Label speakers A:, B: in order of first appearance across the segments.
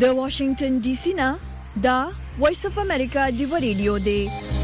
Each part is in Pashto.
A: د واشنگټن ډي سي نه دا وایس اف امریکا دی ریډیو دی.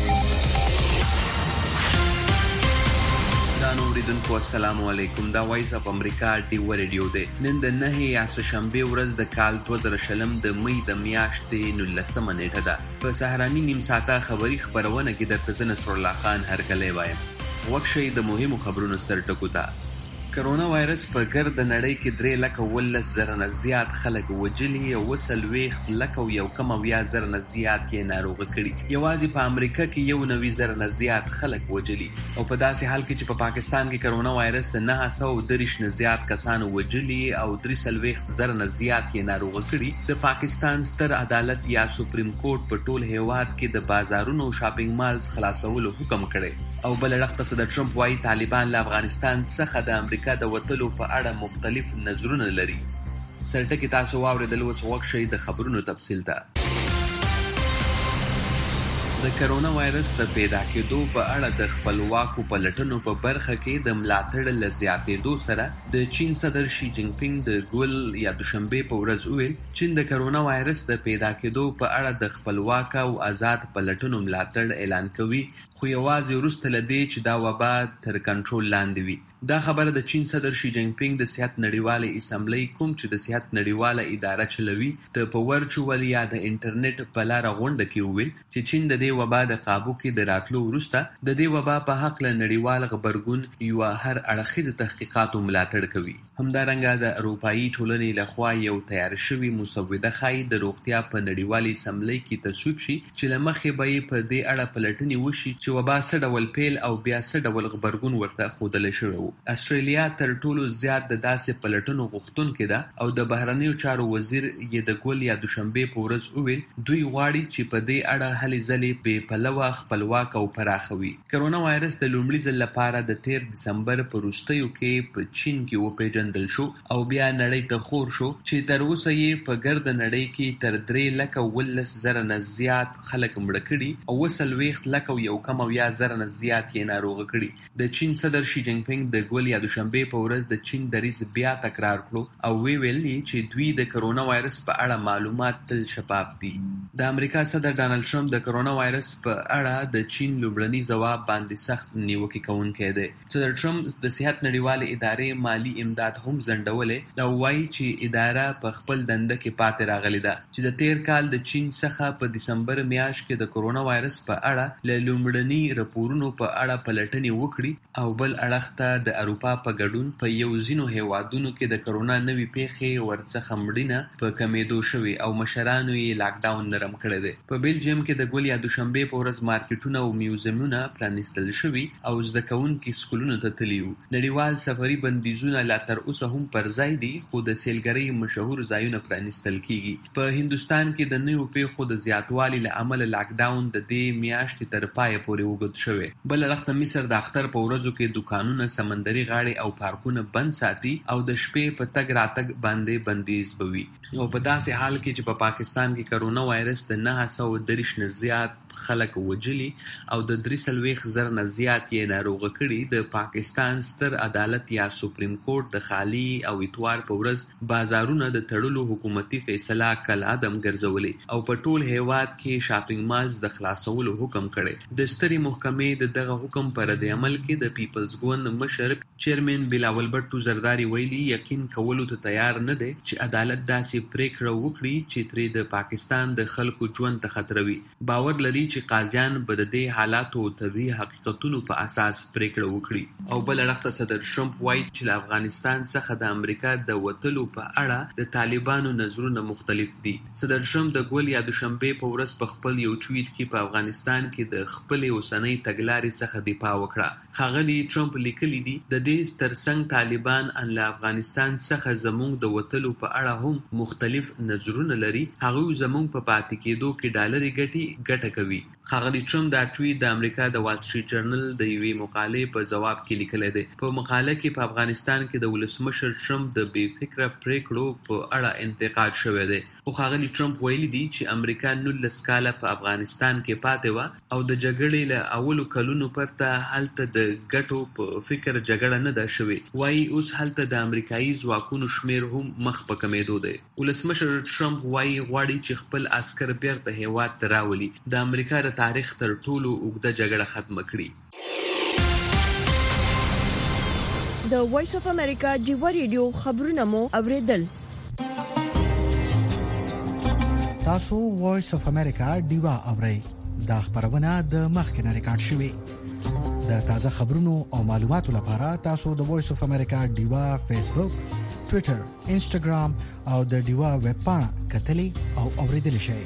B: نوریدونکو السلام علیکم. دا وایس اف امریکا دی ریډیو دی. نن د 9 یا شنبه ورځ د کال 2020 د مې د میاشتې 19 نیټه ده. په سهارنی نیم ساعته خبری خبرونه کې د تزن نصر الله خان هرکلی وایم. وکشي د مهمو خبرونو سر ټکو ته. کرونا وایرس په ګرد نړۍ کې 3,19,000 نه زیات خلک وجلي او 40,000 نه زیات کې ناروغ کړي. یوازې په امریکا کې 1,90,000 نه زیات خلک وجلي او په داسې حال کې چې په پاکستان کې کرونا وایرس د 930 نه زیات کسانو وجلي او 43,000 نه زیات کې ناروغ کړي. د پاکستان ستر عدالت یا سپریم کورټ په ټول هیواد کې د بازارونو او شاپینګ مالز خلاصولو حکم کړی او بل وخت صدر ټرمپ وايي طالبان له افغانستان څخه د امریکا د وټلو په اړه مختلف نظرونه لري. سرټکی تاسو واوریدل اوس وخت شي د خبرونو تفصیل ته. د کرونا وایرس د پیدا کېدو په اړه د خپلواکو پلټنو په برخه کې د ملاتړ له زیاتېدو سره د چین صدر شي جین پینګ د ګول یا دوشنبه په ورځ وویل چین د کرونا وایرس د پیدا کېدو په اړه د خپلواک او آزاد پلټنو ملاتړ اعلان کوي، خو یوازې وروسته له دې چې دا وبا تر کنټرول لاندې وي. دا خبره د چین صدر شي جین پینګ د صحت نړیواله اسمبلی کوم چې د صحت نړیواله اداره چلوي ته په ورچوال یا د انټرنیټ په لار غونډه کې وویل چې چین د دې وبا د قابو کې د راتلو وروسته د دې وبا په حق له نړیوال غبرګون یو هر اړخیز تحقیقاتو ملاتړ کوي. همدارنګه د اروپאי ټولنې لخوا یو تیار شوی مسوده خای د روغتیا په نړیوالې اسمبلی کې تصویب شي چې لمخې به په دې اړه پلټنې وشي چې وبا څه ډول پیل او بیا څه ډول غبرګون ورته ښودل شوی. استرالیا تر ټولو زیات د داسې پلټنو غوښتونکې ده او د بهرنیو چارو وزیر یې د ګول یا دوشنبه په ورځ وویل دوی غواړي چې په دې اړه هلې ځلې بې پلوه خپلواک او پراخه وي. کرونا وایرس د لومړي ځل لپاره د 13 دسمبر په وروستیو کې په چین کې وپېژندل شو او بیا نړۍ ته خور شو چې تر اوسه یې په ګرد نړۍ کې تر 3,19,000 نه زیات خلک مړه کړي او 40,000 نه زیات یې ناروغ کړي. د چین صدر شي جین پینګ د ګول یا دوشنبه په ورځ د چین دریځ بیا تکرار کړو او ویل چې دوی د کرونا وایرس په اړه معلومات تل شفاف دي. د امریکا صدر ډانلډ ټرمپ د کرونا وایرس په اړه د چین لومړني ځواب باندې سخت نیوکه کوونکی دی. صدر ټرمپ د صحت نړیوالې ادارې مالی امداد هم ځنډولې او وایي چې اداره په خپل دنده کې پاتې راغلې ده چې د تیر کال د چین څخه په دسمبر میاشت کې د کرونا وایرس په اړه له لومړني راپورونو په اړه پلټنې وکړي او بل اړخ ته د اروپا په ګډون په یو ځینو هیوادونو کې د کرونا نوي پیښې ورڅخه مړینه په کمیدو شوي او مشرانو یې لاک ډاون نرم کړی دی. په بلجیم کې د ګول یا دوشنبه په ورځ مارکیټونه او میوزیمونه پرانیستل شوي او زده کوونکي سکولونو ته تللي وو. نړیوال سفري بندیزونه لا تر اوسه هم پر ځای دي خو د سیلګرۍ مشهور ځایونه پرانیستل کیږي. په هندوستان کې د نویو پیښو د زیاتوالي له امله لاک ډاون د دې میاشتې تر پایه پورې وګد شوی. بل وخت مصر د اختر په ورځو کې دکانونه سمندري غاړې او پارکونه بند ساتي او د شپې په تګ راتګ باندې بندیز بوي. او په داسې حال کې چې په پاکستان کې کرونا وایرس د 930 نه زیات خلک وجلي او د 43,000 نه زیات یې ناروغ کړي، د پاکستان ستر عدالت یا سپریم کورټ د خالی او اتوار په ورځ بازارونه د تړلو حکومتي فیصله کل عدم ګرځولې او په ټول هیواد کې شاپینګ مالز د خلاصولو حکم کړي. د ستري محکمې د دغه حکم پر رد عمل کې د پیپلز ګوند مشر چیرمن بلاول بټو زرداری ویلي یقین کولو ته تیار نه دی چې عدالت داسې پریکړه وکړي چې ترې د پاکستان د خلکو ژوند ته خطر وي. باور لري چې قاضیان به د دې حالاتو طبي حقیقتونو په اساس پریکړه وکړي. او بل اړخ ته صدر ټرمپ وایي چې له افغانستان څخه د امریکا د وتلو په اړه د طالبانو نظرونه مختلف دي. صدر ټرمپ د ګول یا دوشنبه په ورځ په خپل یو ټویټ کې په افغانستان کې د خپل اوسنۍ تګلارې څخه دفاع وکړه. ښاغلي ټرمپ لیکلي دي د دې ترڅنګ طالبان ان له افغانستان څخه زموږ د وتلو په اړه هم مختلف نظرونه لري. هغوی زموږ په پاتې کېدو کې ډالري ګټه کوي. ښاغلي ټرمپ دا ټویټ د امریکا د وال سټریټ جرنل د یوې مقالې په جواب کې لیکلی دی. په مقاله کې په افغانستان کې د ولسمشر ټرمپ د بې فکره پریکړو په اړه انتقاد شوی دی. خو ښاغلي ټرمپ ویلي دي چې امریکا 19 کاله په افغانستان کې پاتې وه او د جګړې له اولو کلونو پرته هلته د ګټو په فکر جګړه نه ده شوې. وایي اوس هلته د امریکایي ځواکونو شمیر هم مخ په کمېدو دی. ولسمشر ټرمپ وایي غواړي چې خپل عسکر بیرته هیواد ته راولي، د امریکا د تاریخ تر ټولو اوږده جګړه ختمه کړي.
A: د وایس اف امریکا جیوا ریډیو خبرونه مو اوریدل.
C: تاسو وایس اف امریکا دیوا اورئ. دا خبرونه د مخکنه ریکارډ شوې. د تازه خبرونو او معلوماتو لپاره تاسو د وایس اف امریکا دیوا فیسبوک، ټوئیټر، انسټاګرام او د دیوا ویب پاڼه کتلې او اوریدل شئ.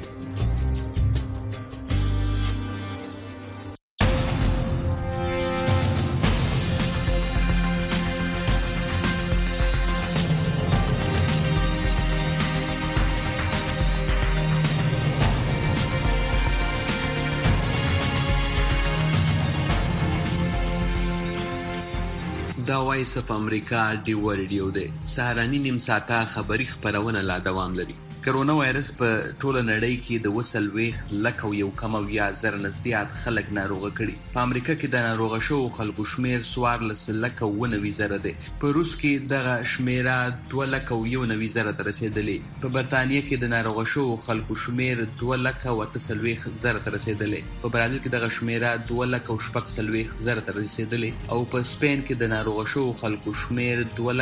B: دا وایس اف امریکا دیوا ریډیو دی. سهارنی نیم ساعته خبری خبرونه لا دوام لري. کرونا وایرس په ټوله نړۍ کې د 1.1 نه زیات خلک ناروغه کړي. په امریکا کې د ناروغه شو خلکو شمیر 14,000 دی. په روس کې دغه شمیره 2,000 ته رسیدلې. په برتانیې کې د ناروغه شو خلکو شمیر 2,000 ته رسیدلې. په برازیل کې دغه شمیره 2,000 ته رسیدلې او په سپین کې د ناروغه شو خلکو شمیر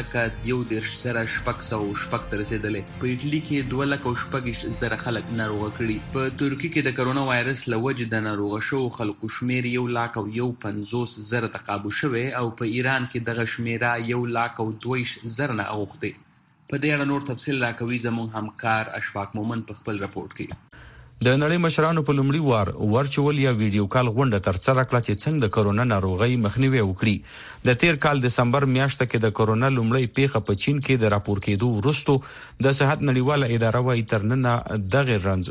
B: 2,116 ته رسیدلې. په ایټالیا کې 2,000 خلک ناروغه کړي. په ترکیه کې د کرونا وایرس له وجې د ناروغه شو خلکو شمیر 1,50,000 ته قابو شوی او په ایران کې دغه شمیره 1,22,000 نه اوښتې. په دې اړه نور تفصیل راکوي زموږ همکار اشفاق مومن په خپل راپورټ کې.
D: د نړۍ مشرانو په لومړي وار ورچوال یا ویډیو کال غونډه ترسره کړه چې څنګه د کرونا ناروغي مخنیوي وکړي. د تیر کال دسمبر میاشت کې د کرونا لومړی پیښه په چین کې د راپور کېدو وروسته د صحت نړیواله اداره وايي تر نن دغه رنځ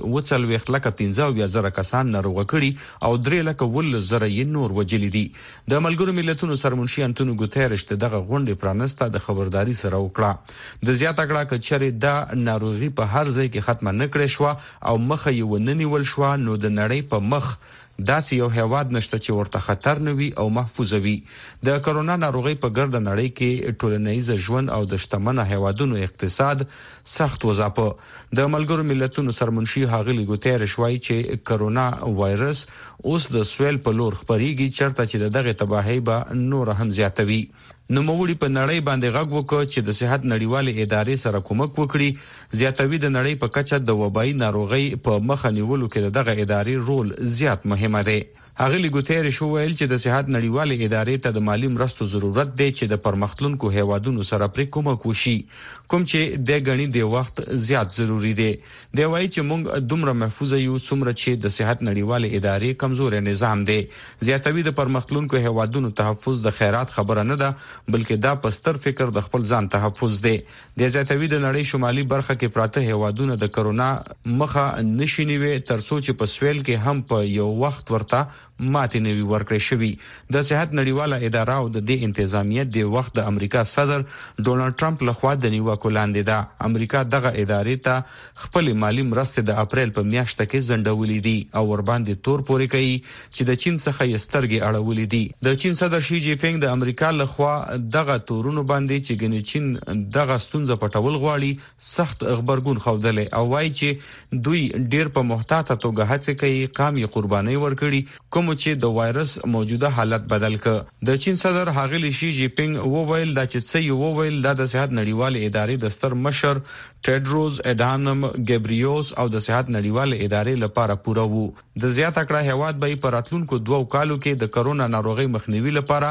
D: 40,15,000 کسان ناروغه کړي او 3,000 یې نور وجلي دي. د ملګرو ملتونو سرمنشي انټونیو ګوتيرش دغه غونډه پرانسته د خبرداري سره وکړه. د زیاته کړه کچره د ناروغي په هر ځای کې ختمه نکړې شو او مخه یې وننیول شو، نو د نړۍ په مخ داسې یو هیواد نشته چې ورته خطر نه وي او محفوظ وي. د کرونا ناروغي په ګرد نړۍ کې ټولنیز ژوند او د شتمنه هیوادونو اقتصاد سخت وځاپه. د ملګرو ملتونو سرمنشي ښاغلي ګوتيرش وايي چې کرونا وایرس اوس د سویل په لور خپريږي، چرته چې دغه تباہي به نور هم زیاتوي. نو موږ په نړۍ باندې غږ وکړو چې د صحت نړیوالې ادارې سره کومک وکړي. زیاتوي د نړۍ په کچه د وبایي ناروغي په مخه نیولو کې دغه ادارې رول زیات مهم دی. هغه ګوتيرش وویل چې د صحت نړیوالې ادارې ته د مالی مرستو ضرورت دی چې د پرمختلونکو هیوادونو سره پرې کومک وشي، کوم چې د غني د وخت زیات ضروری دی. دی وایي چې موږ دومره محفوظ یو څومره چې د صحت نړیوالې ادارې کمزور نظام دی. زیاتوي د پرمختلونکو هیوادونو تحفظ د خیرات خبره نه ده، بلکې دا پستر فکر د خپل ځان تحفظ دی. د زیاتوي د نړۍ شمالي برخه کې پراته هیوادونه د کرونا مخه نشینوي ترڅو چې په سویل کې هم په یو وخت ورته ماتې نوي ورکړې شوی. د صحت نړیواله اداره او د دې انتظامیت د وخت د امریکا صدر ډونالد ټرمپ لخوا د نیوکو لاندې ده. امریکا دغه ادارې ته خپل مالی مرستې د اپریل په میاشت کې ځنډولې دي او ور باندې تور پورې کوي چې د چین څخه یې سترګې اړولې دي. د چین صدر شي جی پینګ د امریکا لخوا دغه تورونو باندې چې ګنې چین دغه ستونزه پټول غواړي سخت خبرګون خوده او وایي چې دوی ډیر په محتاطه توګه هڅه کوي قامي قرباني ورکړي کوم چې د وایرس موجوده حالت بدل ک. د چین صدر ښاغلي شي جی پینګ وویل دا چې څه یو وویل د صحت نړیواله ادارې د ستر مشر ټیډروس اډانم ګبریوس او د صحت نړیواله ادارې لپاره پوره وو. د زیاته کړه هیواد به په راتلونکو 2 کالو کې د کرونا ناروغي مخنیوي لپاره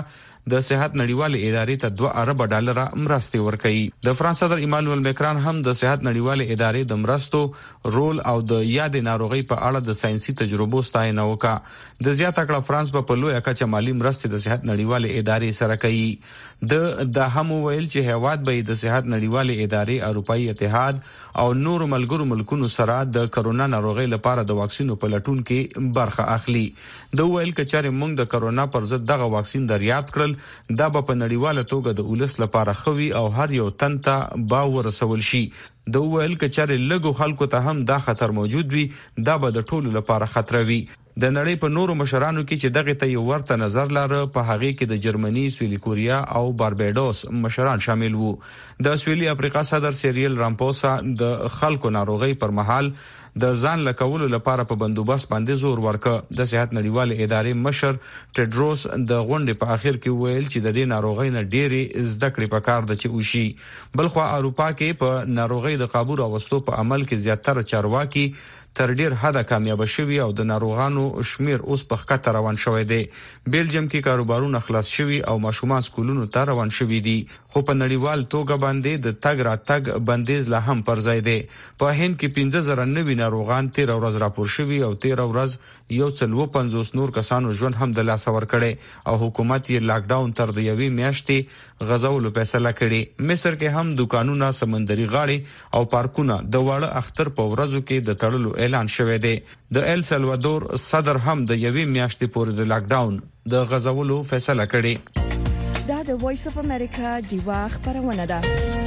D: د صحت نړیوالې ادارې ته 2 ارب ډالر مرستې ورکړي. د فرانس صدر ایمانوئل میکران هم د صحت نړیوالې ادارې د مرستو رول او د یاد ناروغي په اړه د ساينسي تجربو ستاینه وکړه. د زیاته کړه فرانس په لوی کچه مالی مرستې د صحت نړیوالې ادارې سره کوي. د هم ویل چې هیواد به د صحت نړیوالې ادارې اروپאי اتحاد او نور ملګرو ملکونو سره د کرونا ناروغي لپاره د واکسینو په لټون کې برخه اخلي. د ویل کچاره موږ د کرونا پر ضد دغه واکسین دریافت کړل دا په نړیواله توګه د ولس لپاره خوي او هر یو تن ته باور رسول شي. د ویل کچاره لګو خلکو ته هم دا خطر موجود وي دا به د ټولو لپاره خطر وي. د نړۍ په نورو مشرانو کې چې دغه ته یو ورته نظر لاره په هغه کې د جرمني، سویلي کوریا او بارباډوس مشران شامل وو. د سویلي افریقا صدر سیریل رامپوسا د خلکو ناروغي پر مهال د ځان لکولو لپاره په بندوبست باندې زور ورکړ. د صحت نړیوالې ادارې مشر ټیډروس د غونډې په اخر کې ویل چې د دې ناروغي نه ډېری زده کړې پکار د چې وشي. بلخو اروپا کې په ناروغي د قابو راوستو په عمل کې زیاتره چارواکي تر ډیر حده کامیاب شوي او د ناروغانو شمیر اوس په خطر روان شوی دی. بیلجیم کې کاروبارونه خلاص شوي او ماشومان سکولونو ته روان شوي دي. خو په نړیوال توګه باندې د تګ راتګ بندیز لا هم پر ځای دی. په هند کې 15090 ناروغان 13 ورځ راپور شوي او 13 ورځ یو څل 50 نور کسانو ژوند هم د لاس ور کړي او حکومت یې لاک ډاون تر د یوې میاشتې غځولو فیصله کړې. مصر کې هم دکانونه، سمندري غاړې او پارکونه د واړه اختر په ورځو کې د تړلو اعلان شوی دی. د ال سلوادور صدر هم د یوې میاشتې پورې د لاک ډاون د غځولو فیصله کړې.
A: دا د وایس اف امریکا دیوا خبرونه ده.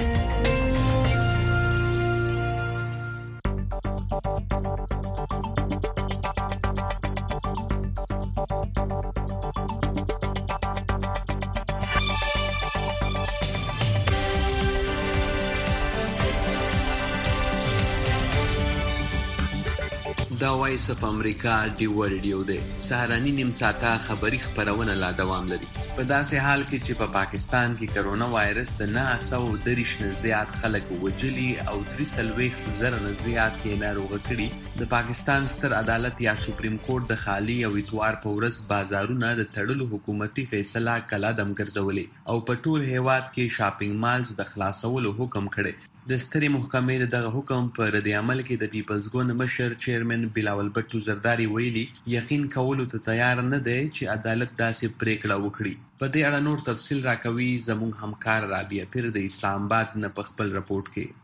B: دا وایس اف امریکا دیوا ریډیو دی. سهارنی نیم ساعته خبری خبرونه لا دوام لري. په داسې حال کې چې په پاکستان کې کرونا وایرس د 930 نه زیات خلک وجلي او 340,000 نه زیات یې ناروغ کړي. د پاکستان ستر عدالت یا سپریم کورټ د خالی او اتوار په ورځ بازارونه د تړلو حکومتي فیصله کلادم ګرځولې او په ټول هیواد کې شاپینګ مالز د خلاصولو حکم کړی. د سترې محکمې دغه حکم په رد عمل کې د پیپلز ګوند مشر چیرمن بلاول بټو زرداری ویلي یقین کولو ته تیار نه دی چې عدالت داسې پریکړه وکړي. په دې اړه نور تفصیل راکوي زموږ همکار رابعه پیر د اسلام آباد نه په خپل رپورت کې.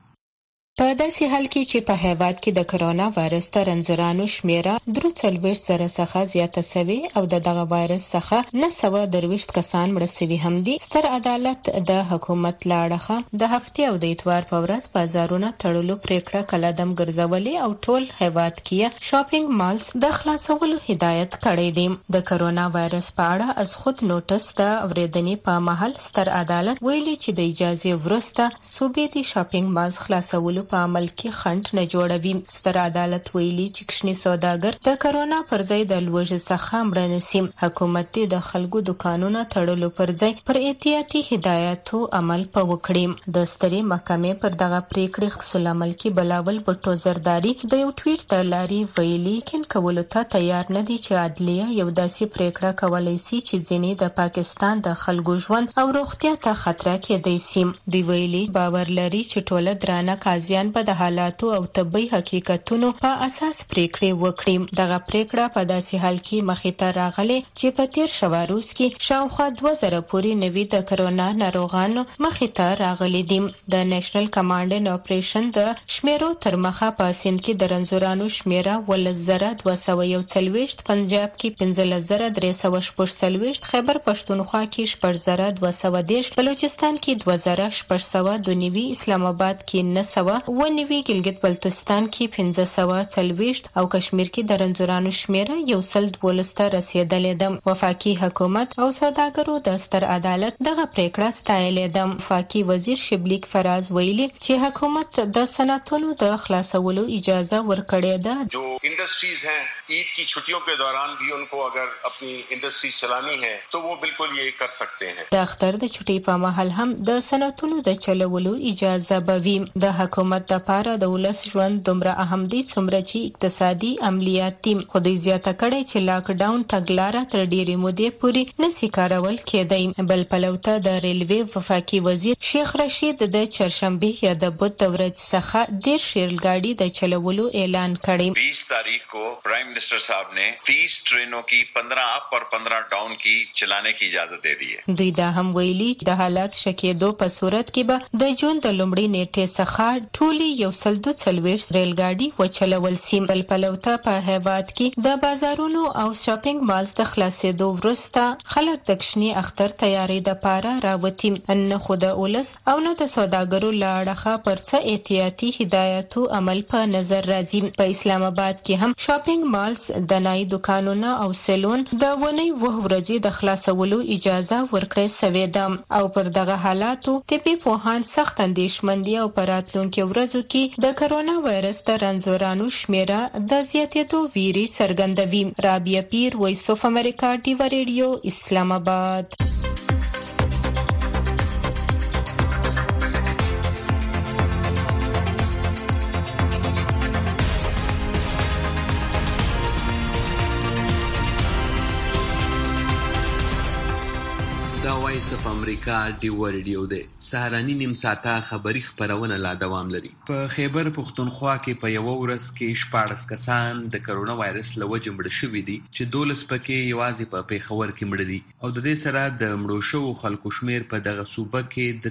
E: په داسې حال کې چې په هیواد کې د کرونا وایرس ته رنځورانو شمیره 43,000 څخه زیاته شوې او دغه وایرس څخه 923 کسان مړ شوي هم دي. ستر عدالت د حکومت لاړه د هفتې او د اتوار په ورځ بازارونه تړلو پریکړه کلادم ګرځولې او ټول هیواد کې شاپینګ مالز د خلاصولو هدایت کړی دی. د کرونا وایرس په اړه از خود نوټس د اوریدنې په محل ستر عدالت ویلي چې د اجازه ورسته صوبې دي شاپینګ مالز خلاصولو په عمل کې خنډ نه جوړوي. ستر عدالت ویلي چې کښنی سوداګر د کرونا پر ځای د لوږې څخه مړ نشي. حکومت د خلکو دکانونو تړلو پر ځای پر احتیاطي هدایتو عمل وکړي. د سترې محکمې پر دغه پریکړې خصوص عمل کې بلاول بټو زرداری د یو ټویټ د لاري ویلي کین کولو ته تیار نه دي چې عدلیه یو داسې پریکړه کولای شي چې ځینې د پاکستان د خلکو ژوند او روغتیا ته خطر کېدای شي. دی ویلي باور لري چې ټول درانه قاضیان په د حالاتو او طبي حقیقتونو په اساس پریکړې وکړي. دغه پریکړه په داسې حال کې مخې ته راغله چې په تیر شواروز کې شاوخوا 2000 پورې نوي د کرونا ناروغانو مخې ته راغلي دي. د نېشنل کمانډ ان اپریشن د شمیرو تر مخه په سند کې د رنځورانو شمیره 1241، پنجاب کې 15340، خیبر پښتونخوا کې 4210، بلوچستان کې 2692، اسلام آباد کې 900، ونوي ګلګت بلتستان کې 1540 او کشمیر کې د رنځورانو شمیره 112 ته رسیدلې ده. وفاقي حکومت او سوداګرو د ستر عدالت دغه پریکړه ستایلې ده. وفاقي وزیر شبلیک فراز ویلي چې حکومت د صنعتونو د خلاصولو اجازه ورکړې ده.
F: جو इंडस्ट्रीज हैं ईद की छुट्टियों के दौरान भी उनको अगर अपनी इंडस्ट्रीज चलानी है तो वो बिल्कुल ये कर सकते हैं.
E: د اختر د छुट्टी په مهال هم د صنعتونو د چلولو اجازه به وي. د حکومت حکومت لپاره د ولس ژوند دومره اهم دی څومره چې اقتصادي عملیاتي خو د زیاته کړي چې لاک ډاون تګلاره تر ډیرې مودې پورې نسی کارول کېدای. بل پلوته د ریلوي وفاقي وزیر شیخ رشید د چهارشنبه یا د بدھ ورځ څخه ډیر ریلګاډي د چلولو اعلان کړی.
G: 20 तारीख को प्राइम मिनिस्टर साहब ने 30 ट्रेनों की 15 अप और 15 डाउन की चलाने की इजाजत दे दी है.
E: دوی دا هم ویلي چې د حالات شکېدو په صورت کې به د جون د لومړۍ نیټې څخه ټولي 142 ریلګاډي وچلول سي. بل پلوته په هیواد کې د بازارونو او شاپینګ مالز د خلاصېدو وروسته خلک د کشنی اختر تیاری د پاره راوتی. نه خو د اولس او نه د سوداګرو لاړه پر څه احتیاطي هدایتو عمل په نظر راځي. په اسلام آباد کې هم شاپینګ مالز د نای دکانونو او سلون د ونی و ورځې د خلاصولو اجازه ورکړې سوې ده او پر دغه حالاتو طبي پوهان سخت اندېښمن دي او په راتلونکو ورځو کې د کرونا وایرس د رنځورانو شمیره د زیاتېدو ویري څرګندوي. رابعه پیر، وایس اف امریکا، ډیوا ریډیو، اسلام آباد.
B: وایس اف امریکا ډیوا ریډیو دی. سهارنی نیم ساعته خبری خبرونه لا دوام لري. په خیبر پختونخوا کې په یو ورځ کې 14 کسان د کرونا وایرس له وجې مړ شوي دي چې 12 پکې یوازې په پیښور کې مړ دي او د دې سره د مړو شوو خلکو شمیر په دغه صوبه کې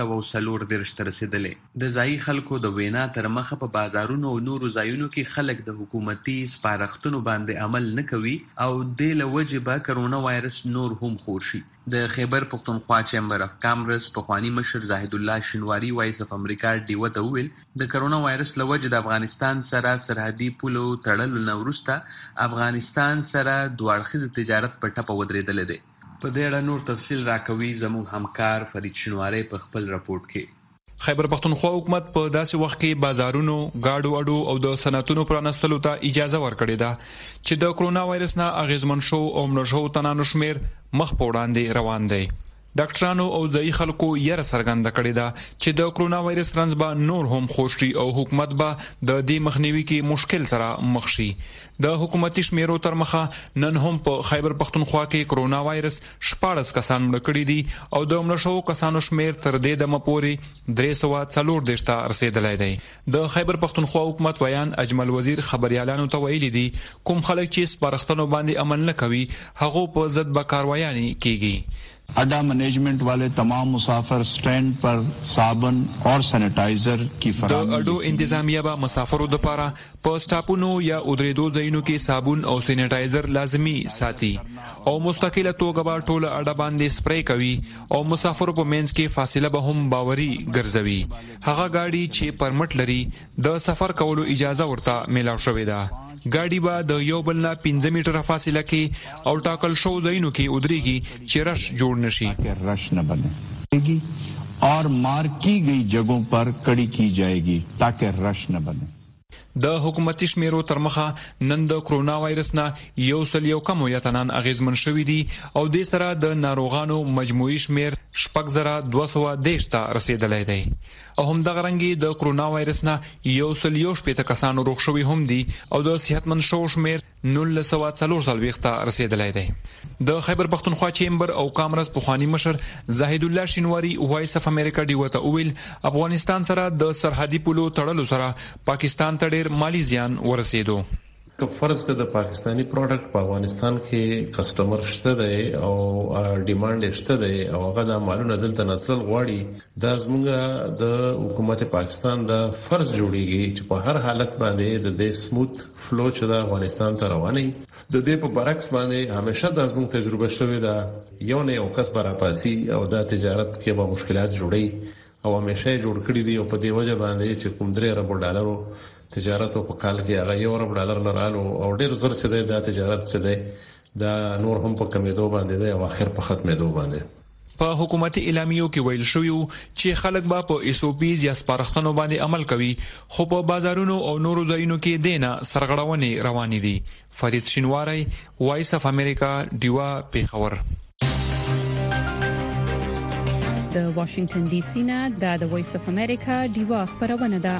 B: 340 ته رسیدلې. د ځایي خلکو د وینا تر مخه په بازارونو او نورو ځایونو کې خلک د حکومتي سپارښتنو باندې عمل نه کوي او د لوجې به کرونا وایرس نور هم خور شي. د خیبر پختونخوا چیمبر اف کامرس پخوانی مشر زاهد الله شینواری وایس اف امریکا ډیوا ته ویل د کرونا وایرس لوجه د افغانستان سره سرحدي پولو تړلو نه وروسته افغانستان سره دوه اړخیز تجارت په ټپه ودرېدل دي. په دې اړه نور تفصیل راکوي زموږ همکار فرید شینواری په خپل راپورټ کې.
H: خیبر پختونخوا حکومت په داسې وخت کې بازارونو، گاډو اډو او د صنعتونو پرانستلو ته اجازه ورکړې ده چې د کرونا وایرس نه اغیزمن شو او مړ شو تنانو شمیر مخ په وړاندې روان دی. ډاکټرانو او ځایي خلکو یې څرګنده کړې ده چې د کرونا وایرس رنځ به نور هم خوشي او حکومت به د دې مخنیوي کې مشکل سره مخ شي. د حکومتي شمیرو تر مخه نن هم په خیبر پختونخوا کې کرونا وایرس 14 کسان مړ کړي دي او د مړ شوو کسانو شمیر تر دې دمه پورې 340 ته رسیدلی دی. د خیبر پختونخوا حکومت ویان اجمل وزیر خبريالانو ته ویلي دي کوم خلک چې سپارښتنو باندې عمل نه کوي هغه په ضد به کاروایي کیږي.
I: अड्डा मैनेजमेंट वाले तमाम मुसाफिर स्टैंड पर साबुन और सैनिटाइजर की फराहमी.
H: د اډو انتظامیه به مسافرو د پاره په سټاپونو یا ودریدو ځایونو کې صابون او سینیټایزر لازمی ساتي او مستقله توګه به ټول اډه باندې سپری کوي او مسافرو په منځ کې فاصله به هم باوري ګرځوي. هغه گاډي چې پرمټ لري د سفر کولو اجازه ورته ملاو شوې ده. गाड़ी बा د یو بل نه 5 میټره فاصله کې او ټاکل شو ځایونو کې ودرېږي چې رش جوړ نشي.
I: رش نه بنے اور مارک کی گئی جگہوں پر کڑی کی جائے گی تاکہ رش نہ بنے.
H: د حکومتي شمیرو تر مخه نن د کرونا وایرس نه 101 اغیزمن شوی دي او د سره د ناروغانو مجموعي شمیر 6210 ته رسیدلی دی او هم د غرنګي د کرونا وایرس نه 140 کسانو روغ شوی هم دي او د صحتمند شو شمیر 1940 ته رسیدلی دی. د خیبر پختونخوا چیمبر او کامرس پخوانی مشر زاهد الله شینواری وایس اف امریکا ډیوا ته ویل افغانستان سره د سرحدي پولو تړلو سره پاکستان ته ډیر مالی زیان ورسېدو.
J: که فرض کړه د پاکستانی پروډکټ په افغانستان کې کسٹمر شته دی او ډیماند شته دی او هغه د مالونو دلته نتل غواړي د زمونږ د حکومت پاکستان د فرض جوړیږي چې په هر حالت باندې د سموث فلو چې د افغانستان ته رواني د دې په برعکس باندې همیشه د زمونږ تجربه شوې ده یو نه یو کس برا پاسي او د تجارت کې به مشکلات جوړي او همیشه جوړ کړی دي او په دې وجه باندې چې کوم $3 ارب تجارت په کال کې هغه $1 ارب نه رالو او ډیر زر چې د تجارت چې دی دا نور هم په کمیدو باندې دی او اخر په ختمېدو باندې.
H: په حکومتي اعلامیو کې ویل شوی چې خلک به په ایسوپیز یا سپارښتنو باندې عمل کوي خو په بازارونو او نورو ځایونو کې دینه سرغړونې روانې دي. فرید شینواری وایس اف امریکا ډیوا پیښور.
K: د واشنگټن ډي سي نه د وایس اف امریکا ډیوا خبرونه ده.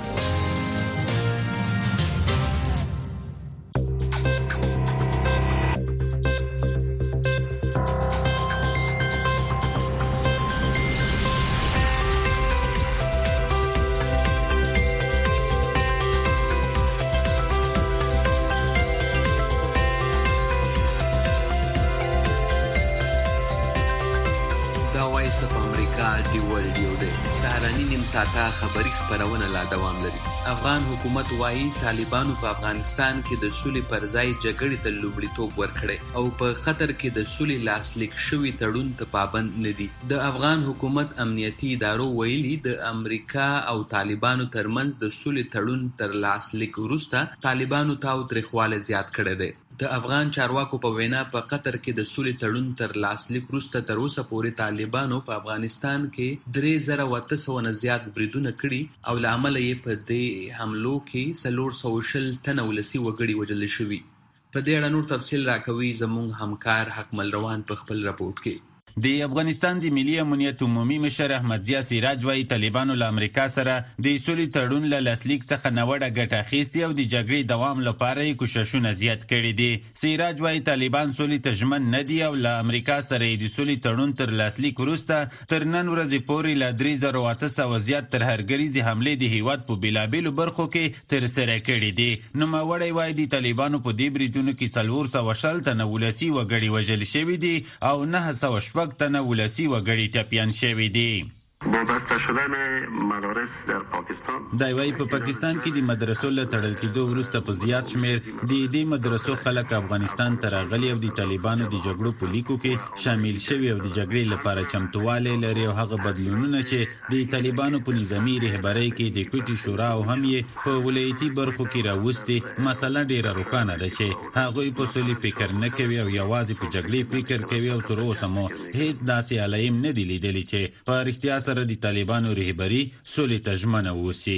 B: ساته خبری خبرونه لا دوام لري. افغان حکومت وايي طالبانو په افغانستان کې د سولې پر ځای جګړې ته لومړیتوب ورکړي او په قطر کې د سولې لاسلیک شوی تړون ته پابند نه دي. د افغان حکومت امنیتي ادارو ویلي د امریکا او طالبانو ترمنځ د سولې تړون تر لاسلیک وروسته طالبانو تاوتریخوالی زیات کړی دی. د افغان چارواکو په وینا په قطر کې د سولې تړون تر لاسلیک وروسته تر اوسه پورې طالبانو په افغانستان کې 3800 نه زیات بریدونه کړي او له امله یې په دې حملو کې 440 تنه ولسي وګړي وژل شوي. په دې اړه نور تفصیل راکوي زموږ همکار حکمل روان په خپل راپورټ کې.
L: د افغانستان د ملي امنیت عمومي مشر احمد ضیاء سراج وايي طالبانو له امریکا سره د سولې تړون له لاسلیک څخه نوړه ګټه اخیستې او د جګړې دوام لپاره یې کوششونه زیات کړي دي. سراج وايي طالبان سولې ته ژمن نه دي او له امریکا سره د سولې تړون تر لاسلیک وروسته تر نن ورځې پورې له 3800 زیات ترهګریزې حملې د هیواد په بېلابېلو برخو کې ترسره کړي دي. نوموړی وايي د طالبانو په دې بریدونو کې 440 تنه ولسي وګړي وژل شوي دي او 900 تنه ولسی وګړي ټپیان شوي دي.
M: وابسته شدن مدارس در پاکستان
L: دا وايي په پاکستان کې د مدرسو له تړل کېدو وروسته په زیات شمیر د دې مدرسو خلک افغانستان ته راغلي او د طالبانو د جګړو په لیکو کې شامل شوي او د جګړې لپاره چمتووالی لري او هغه بدلونونه چې د طالبانو په نظامی رهبرۍ کې د کوټي شورا او هم یې په ولایتي برخو کې راوستي مسله ډیره روښانه ده چې هغوی په سولې فکر نه کوي او یوازې په جګړې فکر کوي او تر اوسه مو هیڅ داسې علایم نه دي لیدلي چې په رښتیا سره د طالبانو رهبري سولې ته ژمنه اوسي.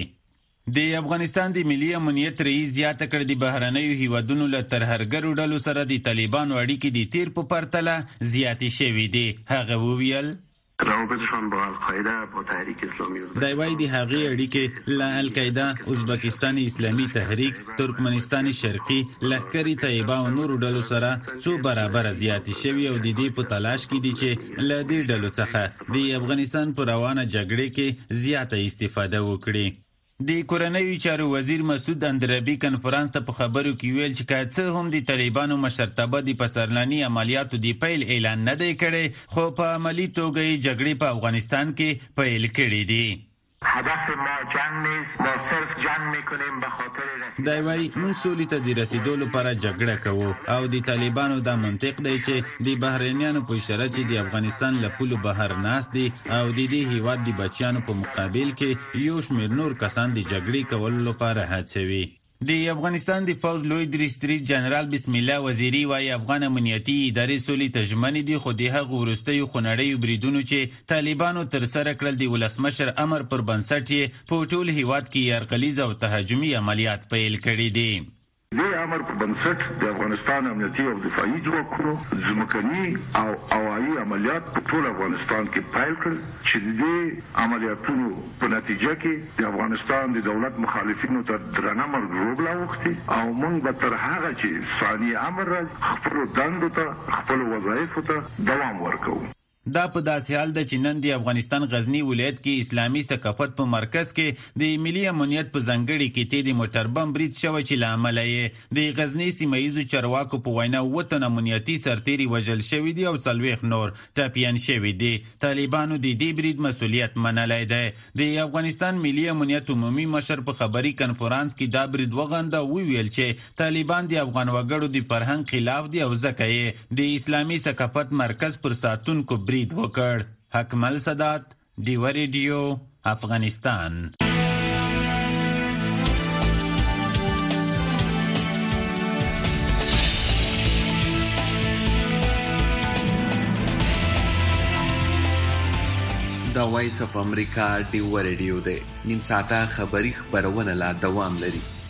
L: د افغانستان د ملي امنیت رئیس زیاته کړ د بهرنیو هیوادونو له ترهګرو ډلو سره د طالبانو اړیکې د تیر په پرتله زیاتې شوي دي. هغه وویل
M: روابطشان با القاعده با تحریک اسلامی
L: دا وايي د هغې اړیکې له القاعده، ازبکستان اسلامي تحریک، ترکمنستان شرقي، لښکرې طیبه او نورو ډلو سره څو برابره زیاتې شوي او د دې په تلاش کې دي چې له دې ډلو څخه د افغانستان په روانه جګړې کې زیاته استفاده وکړي. د کورنیو چارو وزیر مسعود اندرابي کنفرانس ته په خبرو کې ویل چې که څه هم د طالبانو مشرتابه د پسرلاني عملیاتو د پیل اعلان نه دی کړی خو په عملي توګه یې جګړې په افغانستان کې پیل کړي دي.
M: هدف ما جنگ نیست، ما صرف جنگ میکنیم به خاطر
L: دا وايي موږ سولې ته د رسیدو لپاره جګړه کوو او د طالبانو دا منطق دی چې د بهرنیانو په اشاره چې د افغانستان له پولو بهر ناست دي او د دې هیواد د بچیانو په مقابل کې یو شمېر نور کسان د جګړې کولو لپاره هڅوي. د افغانستان د پوځ لوی درستریج جنرال بسم الله وزیری وايي افغان امنیتي ادارې سولې ته ژمنې دي خو د هغو وروستیو خونړیو بریدونو چې طالبانو ترسره کړل د ولسمشر امر پر بنسټ یې په ټول هیواد کې یرغلیز او تهاجمي عملیات پیل کړي دي.
N: دې امر په بنسټ د افغانستان امنیتي او دفاعي ځواکونو ځمکني او هوایي عملیات په ټول افغانستان کې پیل کړل چې د دې عملیاتونو په نتیجه کې د افغانستان د دولت مخالفینو ته درنه مرګ ژوبله اوښتې او موږ به تر هغه چې ثاني امر راځي خپلو دندو ته خپلو وظایفو ته دوام ورکوو.
L: دا په داسې حال ده چې نن د افغانستان غزنی ولایت کې اسلامي ثقافت په مرکز کې د ملي امنیت په ځانګړي کې د موټر بم برید شوی چې له امله یې د غزنی سیمه ییزو چارواکو په وینا 7 تنه امنیتي سرتیري وژل شوي دي او 40 نور ټپیان شوي دي. طالبانو د دې برید مسؤلیت منلی دی. د افغانستان ملي امنیت عمومي مشر په خبري کنفرانس کې دا برید وغنده وویل چې طالبان د افغان وګړو د فرهنګ خلاف دي او ځکه یې د اسلامي ثقافت مرکز پر ساتونکو برید وکړ. حکمل صدات، ډیوه ریډیو، افغانستان.
B: دا وایس اف امریکا ډیوه ریډیو دی. نیم ساعته خبری خبرونه لا دوام لري.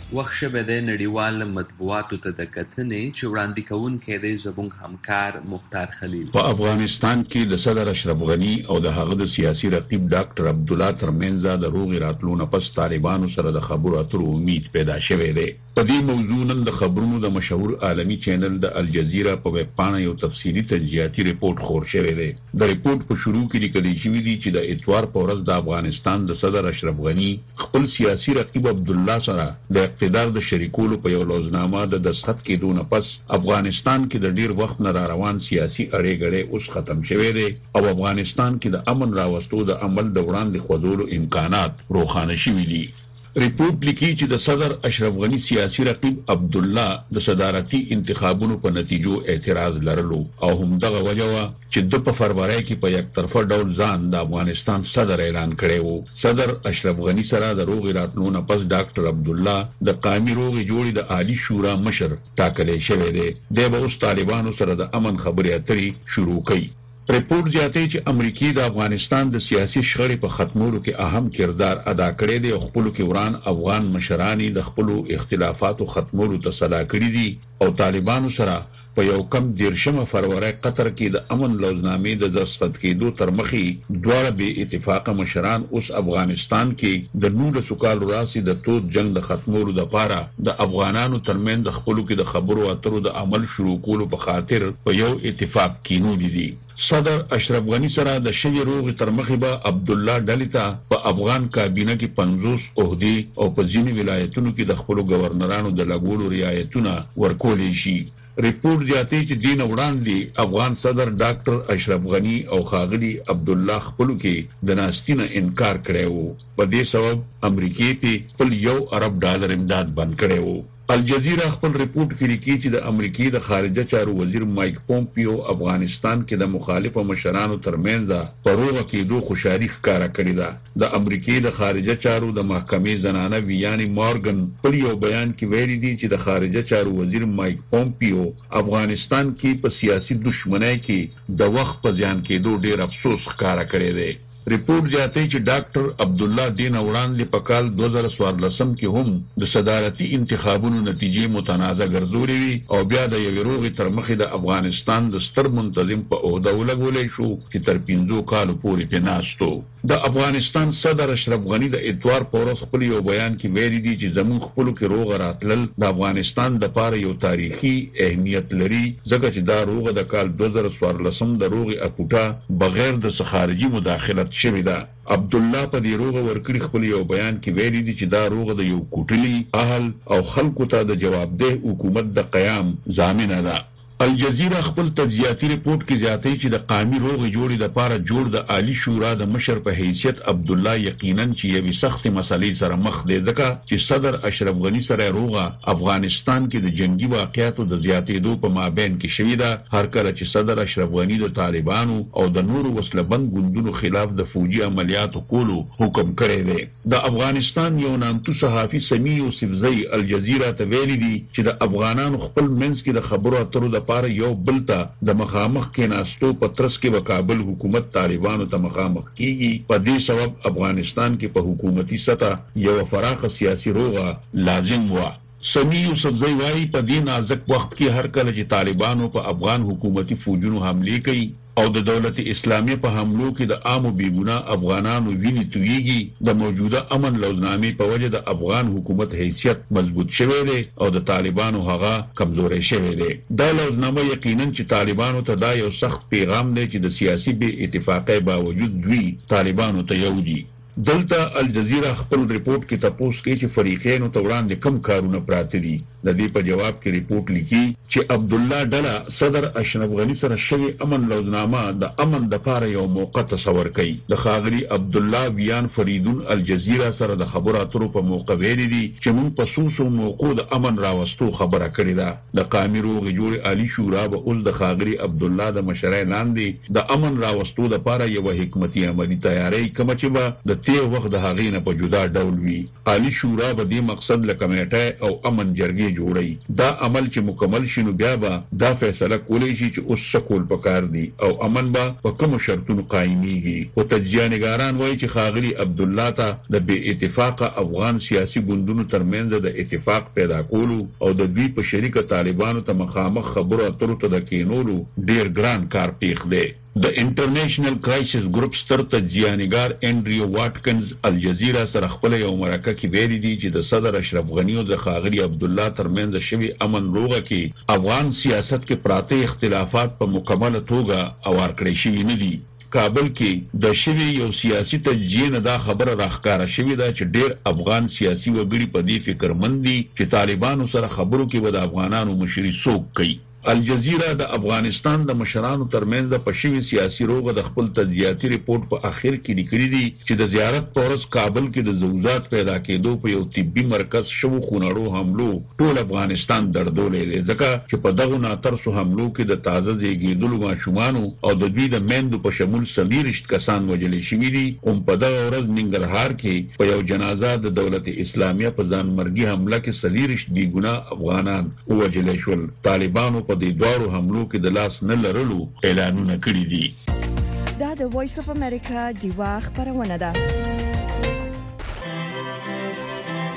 B: وخت شوه د نړیوال مطبوعاتو ته د کتنې چې وړاندې کوونکی دی زموږ همکار مختار خلیل.
O: په افغانستان کې د صدر اشرف غنی او د هغه د سیاسي رقیب ډاکټر عبدالله ترمنځ د روغ راتلو نه پس طالبانو سره د خبرو اترو امید پیدا شوه دی. په دې موضوع نن د خبرونو د مشهور عالمي چینل د الجزیره په ویب پاڼه یو تفصیلی تجزیاتي ریپورت خور شوی دی. د ریپورت په شروع کې لیکل شوی دی چې د اتوار په ورځ د افغانستان د صدر اشرف غنی خپل سیاسي رقیب عبدالله سره د اقتدار د شریکولو په یو لوزنامه د دستخط کېدو نه پس افغانستان کې د ډیر وخت نه روان سیاسي اړې غړې اوس ختم شوه دي او افغانستان کې د امن راوستو د عمل د وړاندې خودولو امکانات روښانه شوي دي. ریپورت لیکي چې د صدر اشرف غنی سیاسي رقیب عبدالله د صدارتي انتخابونو په نتیجو اعتراض لرلو او هم دغه وجه وا چې د په فروری کې په یک طرفه ډول ځان د افغانستان صدر اعلان کړی وو. صدر اشرف غنی سره د روغ راتلو نه پس ډاکټر عبدالله د قومي روغ جوړې د عالی شورا مشر ټاکلی شوی دی. د به اوس طالبانو سره د امن خبرې اترې شروع کړي. ریپورت زیاتوي چې امریکای د افغانستان د سیاسي شخړې په ختمولو کې اهم کردار ادا کړی دی او خپل کې وران افغان مشرانی د خپل اختلافاتو ختمولو ته صدا کړی دي او طالبانو سره په یو کم 13 فروری قطر کې د امن لوزنامې د دستخط کېدو تر مخې دواړه به اتفاق مشران اوس افغانستان کې د 19 کال راسي د تود جنگ د ختمولو لپاره د افغانانو ترمن د خپل کې د خبرو اترو د عمل شروع کولو په خاطر په یو اتفاق کېنو دي. صدر اشرف غنی سره د شوی روغ تر مخې به عبدالله ډلیتا په افغان کابینه کې 50 عہدې او په ځینې ولایتونو کې د خپل گورنرانو د لګولو رعایتونه ورکولې شي. ریپورت زیاتوي چې دین وړاندې افغان صدر ډاکټر اشرف غنی او ښاغلي عبدالله خپل کې د ناستینه انکار کړی وو. په دې سبب امریکای په خپل $1 امداد بند کړی وو. الجزیره خپل ریپورت کې لیکي چې د امریکای د خارجه چارو وزیر مایک پومپیو افغانستان کې د مخالفو مشرانو ترمنځ پروغه کېدو خوشالي ښکارا کړې ده. د امریکای د خارجه چارو د محکمې زنانه ویانی مورګن په یو بیان کې ویلي دي چې د خارجه چارو وزیر مایک پومپیو افغانستان کې په سیاسي دښمنۍ کې د وخت په ځان کېدو ډېر افسوس ښکارا کړی دی. ریپورت زیاتوي چې ډاکټر عبدالله دین وړاندې په کال 2014 کې هم د صدارتي انتخابونو نتیجې متنازع ګرځولې وي او بیا د یو روغ تر مخې د افغانستان د ستر منتظم په عہده ولګولې شو چې تر 15 کال پورې په ناستو. د افغانستان صدر اشرف غنی د اتوار په ورځ خپل یو بیان کې ویلي دي چې زموږ خپل کې روغ راتلل د افغانستان د لپاره یو تاریخي اهمیت لري ځکه چې دا روغ د کال 2014 د روغ اکوټا بغیر د خارجي مداخلت شوی ده. عبدالله په دې روغ ورکړي خپل یو بیان کې ویلي دي چې دا روغ د یو کوټلي اهل او خلکو ته د جوابدeh حکومت د قیام ضامن ده. الجزیره خپل تجزیاتي ریپورت کې زیاتوي چې د قومي روغ جوړې لپاره جوړ د عالی شورا د مشر په حیثیت عبدالله یقینا چې یو سخت مسلې سره مخ دی ځکه چې صدر اشرف غنی سره روغه افغانستان کې د جنگي واقعاتو د زیاتېدو په مابین کې شوې ده. هر کله چې صدر اشرف غنی د طالبانو او د نورو وسلبند ګوندونو خلاف د فوجي عملیاتو کولو حکم کړی دی. د افغانستان یو نامتو صحافي سمیع یوسفزئی الجزیره ته ویلي دي چې د افغانانو خپل منځ کې د خبرو اترو د لپاره یو بلته د مخامخ کې ناستو په ترڅ کې په کابل حکومت طالبانو ته مخامخ کیږي. په دې سبب افغانستان کې په حکومتي سطح یو فراخ سیاسي روغه لازم و. سمیع یوسفزئی وايي په دې نازک وخت کې هر کله چې طالبانو په افغان حکومتي فوجونو حمله کوي او د دولت اسلامی په حملو کې د عامو بیګناه افغانانو ویني تویږي د موجوده امن لوزنامې په وجه د افغان حکومت حیثیت مضبوط شوی دی او د طالبانو هغه کمزوري شوی دی. دا لوزنامه یقینا چې طالبانو ته دا یو سخت پیغام دی چې د سیاسي بې اتفاقۍ باوجود دوی طالبانو ته یو دي. دلته الجزیره خپل ریپورت کې تاسو کې چې فریقینو ته وړاندې کم کارونه پراته دي. د دې په جواب کې ریپورت لیکي چې عبدالله ډله صدر اشرف غنی سره شوی امن لوزنامه د امن د لپاره یو موقع تصور کوي. د خاغلی عبدالله ویان فریدون الجزیره سره د خبرو اترو په موقع ویلي دي چې موږ په سوسو موقع د امن راوستو خبره کړې ده. د قومي روغ جوړ عالی شورا به اوس د خاغلی عبدالله د مشرۍ لاندې د امن راوستو لپاره یو حکمتي عملی تیاری کوم چې به د د تیر وخت د هغې نه په جدا ډول وي. عالی شورا به دې مقصد له کمیټه او امن جرګې جوړي. دا عمل چې مکمل شینو بیا به دا فیصله کولی شي چې اوس سکول پکار دي او امن به په کوم شرطونو قائميږي. او تجزیه‌نګاران وایي چې خاغلی عبد الله ته د بې اتفاقه افغان سیاسي ګوندونو ترمنځ د اتفاق پیدا کولو او د دوی په شریکه طالبانو ته مخامخ خبرو اترو ته د کینولو ډیر ګران کار پیښ دی. د انټرنیشنل کرایسس ګروپ ستر تجزیه‌نګار انډریو واټکنز الجزیره سره خپل یو مرکه کې ویلي دي چې د صدر اشرف غنی او د خاغلی عبد الله ترمنځ شوی امن روغه کې افغان سیاست کې پراته اختلافات په مکمله توګه اوار کړی شوی نه دي. کابل کې د شوی یو سیاسي تجزیه نه دا خبره راخکاره شوی دا چې ډیر افغان سیاسي وګړي په دې فکرمند دي چې طالبانو سره خبرو کې به د افغانانو مشري څوک کوي. الجزیره د افغانستان د مشرانو ترمنځ د پښوی سیاسي روغه د خپل تجزیاتي ریپورت په اخر کې لیکلي دي چې د زیارت پورس کابل کې د زوزات پیدا کېدو په یو طبي مرکز شو خونړو حملو ټول افغانستان دردولې ځکه چې په دغه ناترسو حملو کې د تازه زیږیدلو ماشومان او د دوی د میندو په شمول 30 کسان وژل شوي دي. هم په دغه ورځ ننګرهار کې په یو جنازه د دولت اسلامیه په ځانمرګي حمله کې 30 بې ګناه افغانان وژل شول. طالبانو په دې دوارو حملو کې د لاس نه لرلو اعلانونه کړي دي.
A: دا د وایس اف امریکا دیوا خبرونه ده.